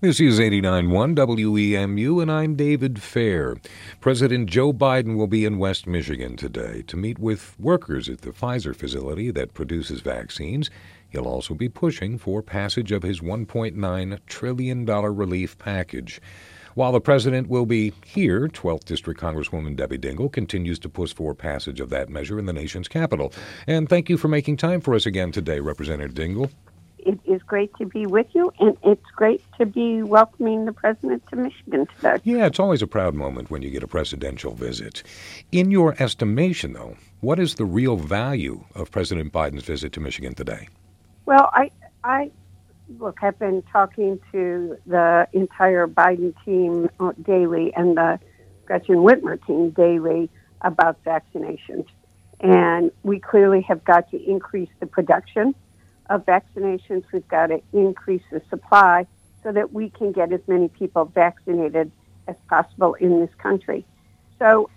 This is 89.1 WEMU, and I'm David Fair. President Joe Biden will be in West Michigan today to meet with workers at the Pfizer facility that produces vaccines. He'll also be pushing for passage of his $1.9 trillion relief package. While the president will be here, 12th District Congresswoman Debbie Dingell continues to push for passage of that measure in the nation's capital. And thank you for making time for us again today, Representative Dingell. It is great to be with you, and it's great to be welcoming the president to Michigan today. Yeah, it's always a proud moment when you get a presidential visit. In your estimation, though, what is the real value of President Biden's visit to Michigan today? Well, I've been talking to the entire Biden team daily and the Gretchen Whitmer team daily about vaccinations. And we clearly have got to increase the production of vaccinations. We've got to increase the supply so that we can get as many people vaccinated as possible in this country. So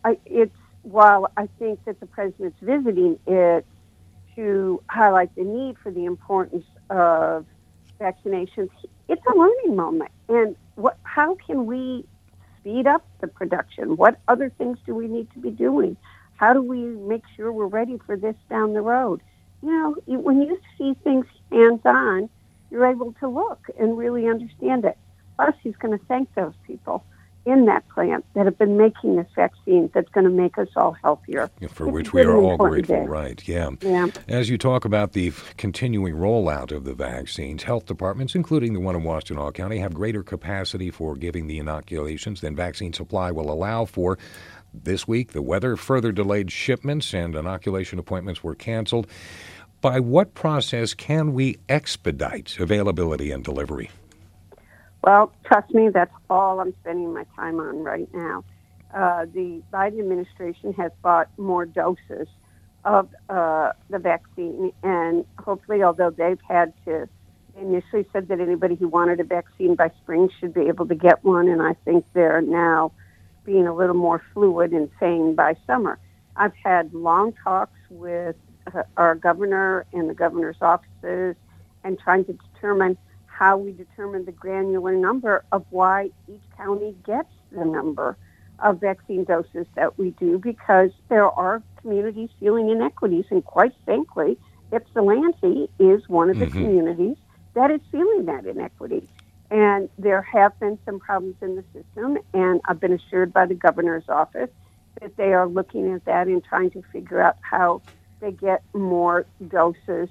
while I think that the president's visiting it to highlight the need for the importance of vaccinations, it's a learning moment. And how can we speed up the production? What other things do we need to be doing? How do we make sure we're ready for this down the road? You know, when you see things hands-on, you're able to look and really understand it. Plus, he's going to thank those people in that plant that have been making this vaccine that's going to make us all healthier. For which we are all grateful, right? Yeah. As you talk about the continuing rollout of the vaccines, health departments, including the one in Washtenaw County, have greater capacity for giving the inoculations than vaccine supply will allow for. This week, the weather further delayed shipments and inoculation appointments were canceled. By what process can we expedite availability and delivery? Well, trust me, that's all I'm spending my time on right now. The Biden administration has bought more doses of the vaccine, and hopefully, although they initially said that anybody who wanted a vaccine by spring should be able to get one, and I think they're now being a little more fluid and saying by summer. I've had long talks with our governor and the governor's offices and trying to determine how we determine the granular number of why each county gets the number of vaccine doses that we do, because there are communities feeling inequities, and quite frankly, Ypsilanti is one of the communities that is feeling that inequity. And there have been some problems in the system, and I've been assured by the governor's office that they are looking at that and trying to figure out how they get more doses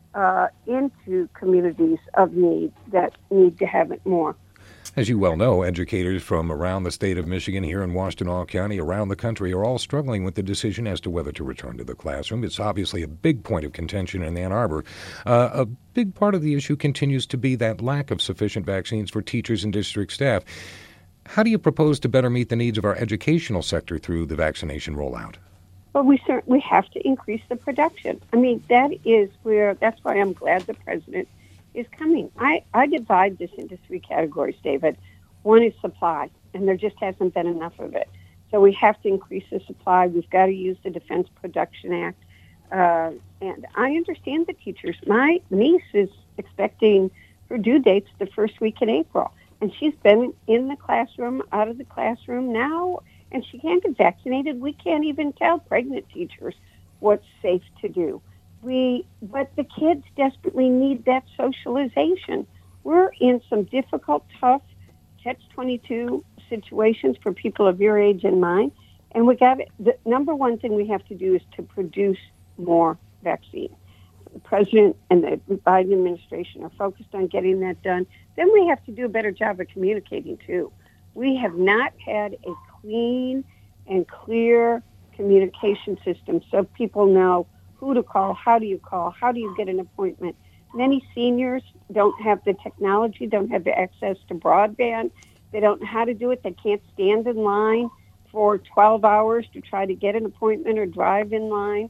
into communities of need that need to have it more. As you well know, educators from around the state of Michigan, here in Washtenaw County, around the country, are all struggling with the decision as to whether to return to the classroom. It's obviously a big point of contention in Ann Arbor. A big part of the issue continues to be that lack of sufficient vaccines for teachers and district staff. How do you propose to better meet the needs of our educational sector through the vaccination rollout? Well, we have to increase the production. I mean, that's why I'm glad the president is coming. I divide this into three categories, David. One is supply, and there just hasn't been enough of it. So we have to increase the supply. We've got to use the Defense Production Act. And I understand the teachers. My niece is expecting her due dates the first week in April, and she's been in the classroom, out of the classroom now, and she can't get vaccinated. We can't even tell pregnant teachers what's safe to do. But the kids desperately need that socialization. We're in some difficult, tough, catch-22 situations for people of your age and mine, and the number one thing we have to do is to produce more vaccine. The president and the Biden administration are focused on getting that done. Then we have to do a better job of communicating, too. We have not had a clean and clear communication system so people know who to call, how do you get an appointment. Many seniors don't have the technology, don't have the access to broadband. They don't know how to do it. They can't stand in line for 12 hours to try to get an appointment or drive in line.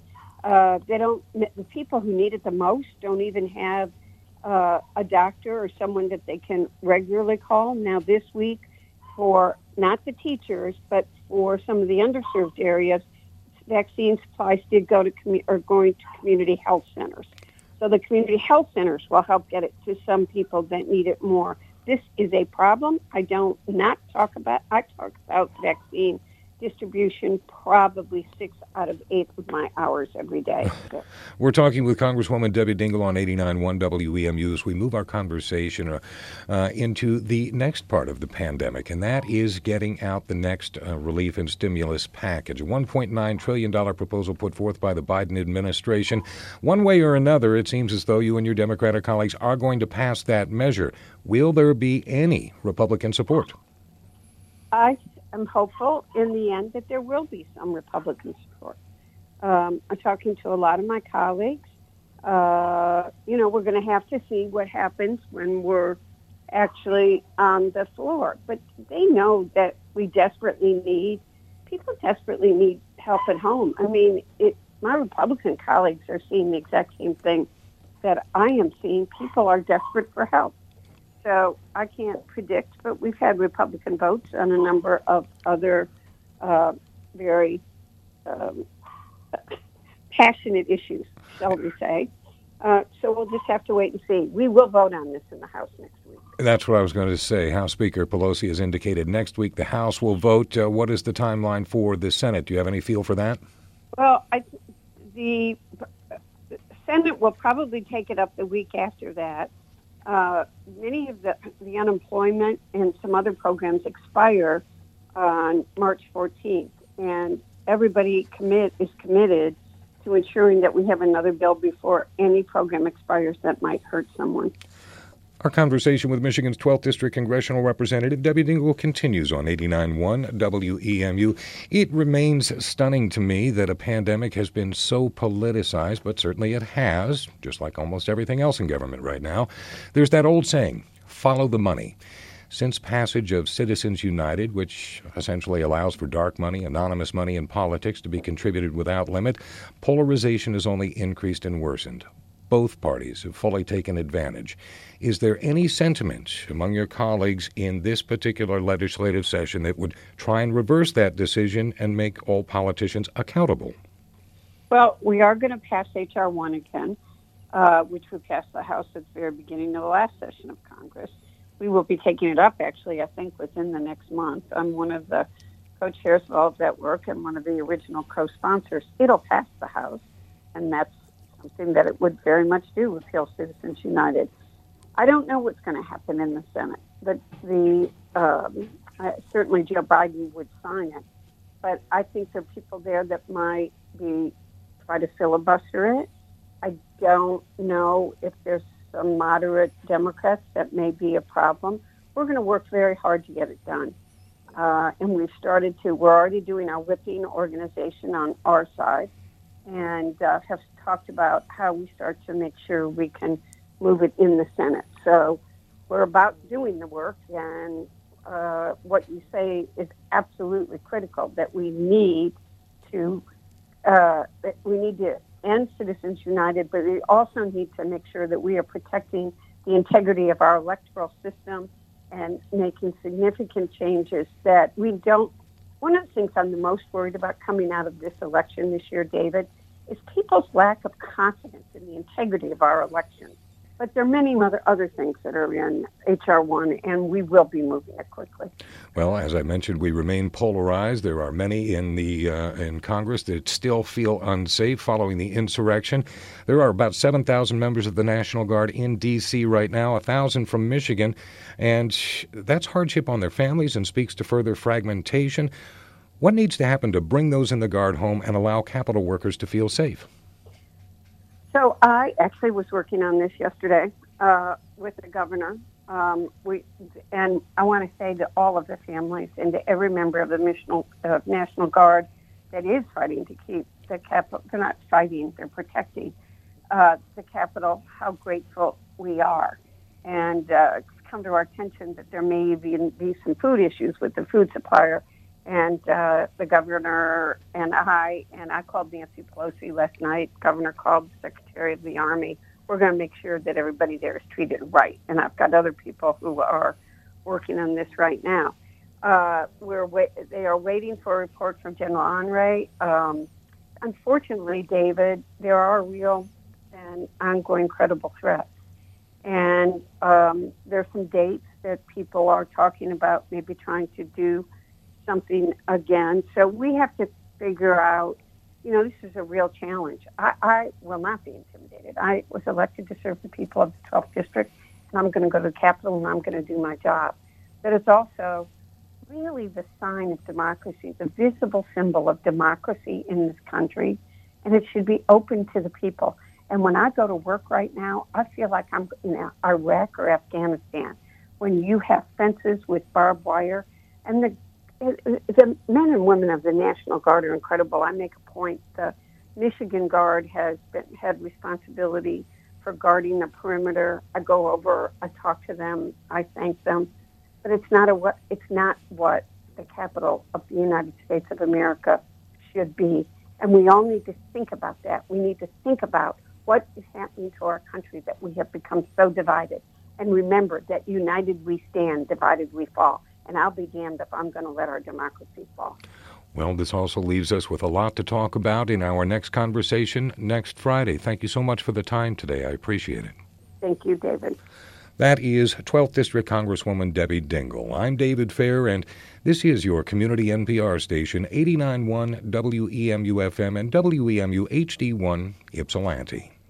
The people who need it the most don't even have a doctor or someone that they can regularly call. Now this week, for not the teachers, but for some of the underserved areas, vaccine supplies did are going to community health centers. So the community health centers will help get it to some people that need it more. this is a problem. I talk about vaccine distribution probably 6 out of 8 of my hours every day. So. We're talking with Congresswoman Debbie Dingell on 89.1 WEMU as we move our conversation into the next part of the pandemic, and that is getting out the next relief and stimulus package. A $1.9 trillion proposal put forth by the Biden administration. One way or another, it seems as though you and your Democratic colleagues are going to pass that measure. Will there be any Republican support? I'm hopeful in the end that there will be some Republican support. I'm talking to a lot of my colleagues. We're going to have to see what happens when we're actually on the floor. But they know that people desperately need help at home. I mean, my Republican colleagues are seeing the exact same thing that I am seeing. People are desperate for help. So I can't predict, but we've had Republican votes on a number of other very passionate issues, shall we say. So we'll just have to wait and see. We will vote on this in the House next week. That's what I was going to say. House Speaker Pelosi has indicated next week the House will vote. What is the timeline for the Senate? Do you have any feel for that? Well, the Senate will probably take it up the week after that. Many of the unemployment and some other programs expire on March 14th, and everybody is committed to ensuring that we have another bill before any program expires that might hurt someone. Our conversation with Michigan's 12th District Congressional Representative Debbie Dingell continues on 89.1 WEMU. It remains stunning to me that a pandemic has been so politicized, but certainly it has, just like almost everything else in government right now. There's that old saying, follow the money. Since passage of Citizens United, which essentially allows for dark money, anonymous money in politics to be contributed without limit, polarization has only increased and worsened. Both parties have fully taken advantage. Is there any sentiment among your colleagues in this particular legislative session that would try and reverse that decision and make all politicians accountable? Well, we are going to pass H.R. 1 again, which we passed the House at the very beginning of the last session of Congress. We will be taking it up, actually, I think, within the next month. I'm one of the co-chairs of all of that work and one of the original co-sponsors. It'll pass the House, and that's something that it would very much do, repeal Citizens United. I don't know what's going to happen in the Senate, but certainly Joe Biden would sign it. But I think there are people there that might try to filibuster it. I don't know if there's some moderate Democrats that may be a problem. We're going to work very hard to get it done. And we're already doing our whipping organization on our side, and have talked about how we start to make sure we can move it in the Senate. So we're about doing the work, and what you say is absolutely critical, that we need to end Citizens United, but we also need to make sure that we are protecting the integrity of our electoral system and making significant changes that we don't. One of the things I'm the most worried about coming out of this election this year, David, is people's lack of confidence in the integrity of our elections. But there are many other things that are in H.R. 1, and we will be moving it quickly. Well, as I mentioned, we remain polarized. There are many in Congress that still feel unsafe following the insurrection. There are about 7,000 members of the National Guard in D.C. right now, 1,000 from Michigan, and that's hardship on their families and speaks to further fragmentation. What needs to happen to bring those in the Guard home and allow Capitol workers to feel safe? So I actually was working on this yesterday with the governor. And I want to say to all of the families and to every member of the National Guard that is fighting to keep the Capitol, they're not fighting, they're protecting the Capitol, how grateful we are. And it's come to our attention that there may even be some food issues with the food supplier. And the governor and I called Nancy Pelosi last night. Governor called the Secretary of the Army. We're going to make sure that everybody there is treated right. And I've got other people who are working on this right now. They are waiting for a report from General Henry. Unfortunately, David, there are real and ongoing credible threats. And there's some dates that people are talking about maybe trying to do something again. So we have to figure out, this is a real challenge. I will not be intimidated. I was elected to serve the people of the 12th District, and I'm going to go to the Capitol, and I'm going to do my job. But it's also really the sign of democracy, the visible symbol of democracy in this country, and it should be open to the people. And when I go to work right now, I feel like I'm in Iraq or Afghanistan, when you have fences with barbed wire, and the men and women of the National Guard are incredible. I make a point. The Michigan Guard had responsibility for guarding the perimeter. I go over, I talk to them, I thank them, but it's not what the capital of the United States of America should be. And we all need to think about that. We need to think about what is happening to our country, that we have become so divided. And remember that united we stand, divided we fall. And I'll be damned if I'm going to let our democracy fall. Well, this also leaves us with a lot to talk about in our next conversation next Friday. Thank you so much for the time today. I appreciate it. Thank you, David. That is 12th District Congresswoman Debbie Dingell. I'm David Fair, and this is your community NPR station, 89.1 WEMU-FM and WEMU HD1 Ypsilanti.